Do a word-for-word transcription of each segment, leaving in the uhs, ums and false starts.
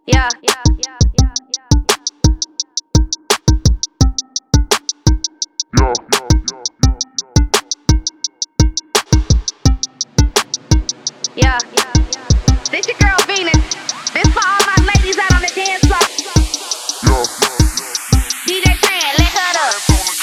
Yeah, yeah, yeah, yeah, yeah, yeah, yeah, yeah, yeah, yeah, yeah. This your girl Venus. This for all my ladies out on the dance floor. yeah, D J Tran, let her up.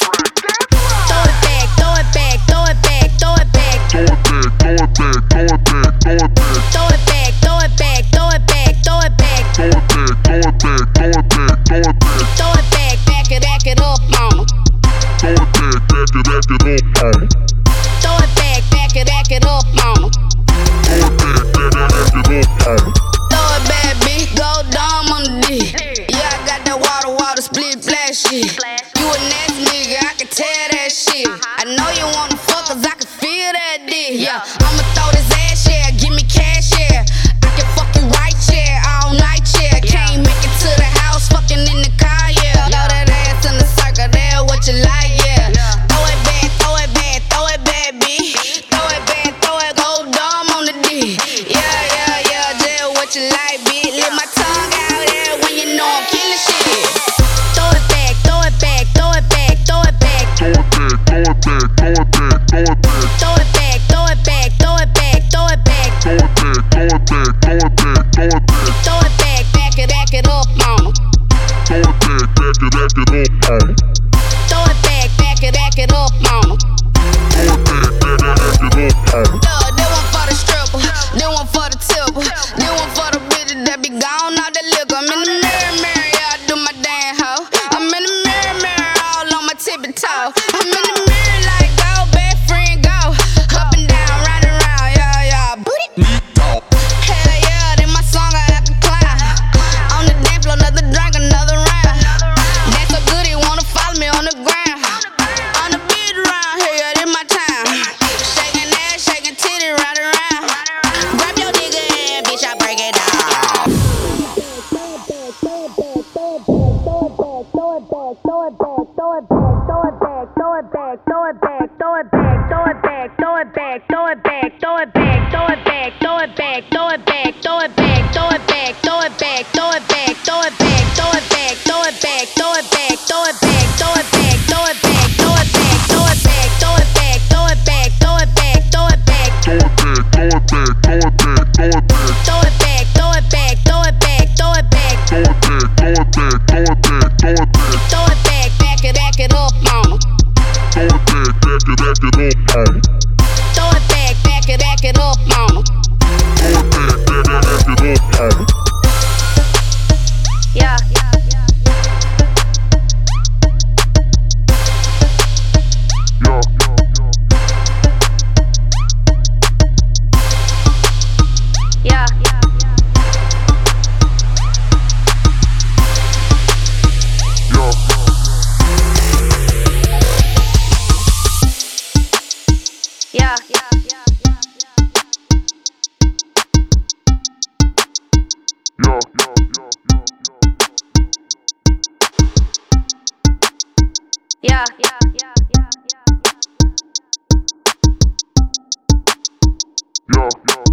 Throw it back, throw it back, throw it back, throw it back. throw it back, throw it back, throw it back, throw it back, Throw it back, throw it back, throw it back, throw it back. throw it back, throw it back, throw it back, throw it back, Throw it back, back it, back it up, mama. throw it back, back it, back it up, mama. Throw it back, back it, back it up, mama. Throw it back, back it, back it up, mama. Throw it back, bitch, go dumb on the D. Yeah, I got that water, water, split, flash shit. You a nasty nigga, I can tell that shit. I know you wanna fuck, cause I can feel that dick. Yeah, I'ma throw this ass, yeah, give me cash, yeah. I can fuck you right, yeah, all night, yeah. Can't make it to the house, fucking in the car, yeah. Throw that ass in the circle, there, what you like, yeah. Throw it back, throw it back, throw it back, bitch. Throw it back, throw it, go dumb on the D. Yeah, yeah, yeah, there, what you like, bitch. Let my tongue out there when you know I'm killing shit. Throw it back, throw it back, throw it back, throw it back. Throw it back, throw it back, throw it back, throw it back. Throw it back, throw it back, throw it back, throw it back. Throw it back, throw it back, throw it back, throw it back. Throw it back, back it, back it up, mama. Throw it back, back it, back it up, mama. Throw it back, back it, back it up, mama. Throw it back, back it, back it up, mama. Yeah, that one for the stripper, that one for the tipper, that one for the bitches that be gone out the liquor. I'm in the mirror, mirror, yeah, I do my damn hoe. I'm in the mirror, mirror, all on my tippy toe. I'm in the mirror like go, best friend go. Up and down, round and round, yeah, yeah. Booty. Hell yeah, then my song I have to climb. On the dance floor, another drink, another round. That's so good, he wanna follow me on the ground. On the beat around here, yeah, this my time. Shaking ass, shaking titty, round and round. Grab your nigga and bitch, I break it down. Yeah, yeah, yeah, Yeah, yeah, yeah, yeah, yeah, yeah, yeah, yeah, yeah, yeah, yeah, yeah, yeah, yeah.